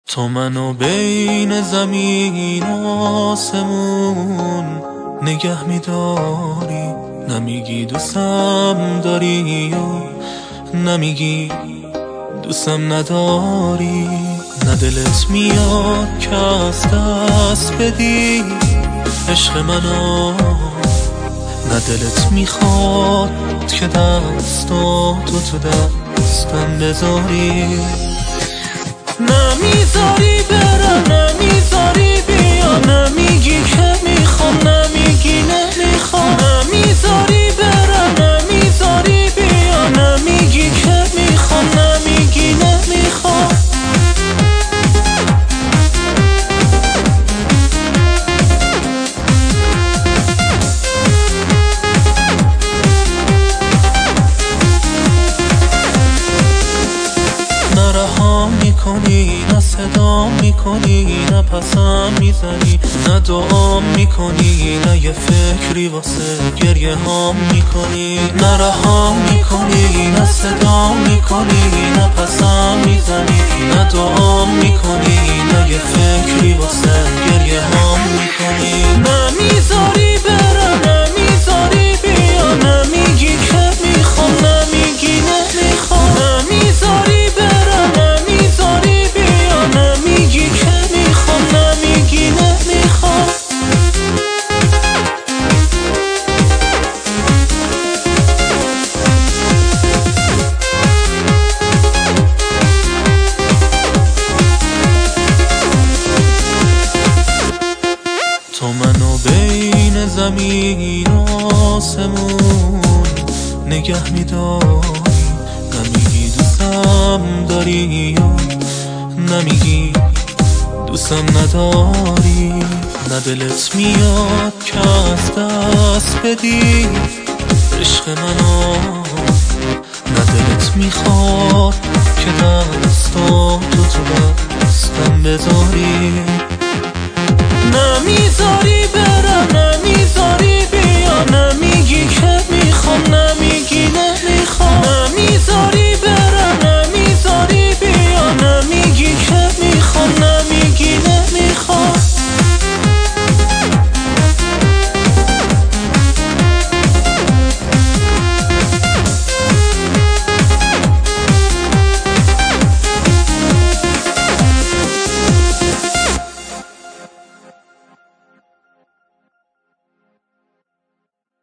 تو منو بین زمین و آسمون نگه میداری، نمیگی دوستم داری و نمیگی دوستم نداری. نه دلت میاد که از دست بدی عشق منو، نه دلت میخواد که دستاتو تو دستم بذاری. نمیذاری برم، نمیذاری بیا، نمیگی که میخوام، نمیگی نمیخوام. نمیذاری برم، نمیذاری بیا، نمیگی که میخوام، نمیگی نمیخوام. نه رها میکنی، نه صدا میکنی، نه پسم میزنی، نه دعا میکنی، نه یه فکری واسه گریه ها میکنی. نه رها میکنی، نه صدا میکنی، نه پسم میزنی، نه دعا میکنی، نه یه فکری واسه گریه ها میکنی. نمیذاری برم، نمیذاری بیا، نمیگی که میخوام، نمیگی نمیخوام. نمیذاری برم، نمیذاری بیا، نمیگی که میخوام، نمیگی نمیخوام. تو منو بین زمین و آسمون نگه میداری، نمیگی دوستم داری و نمیگی دوستم نداری. نه دلت میاد که از دست بدی عشق منو، نه دلت میخواد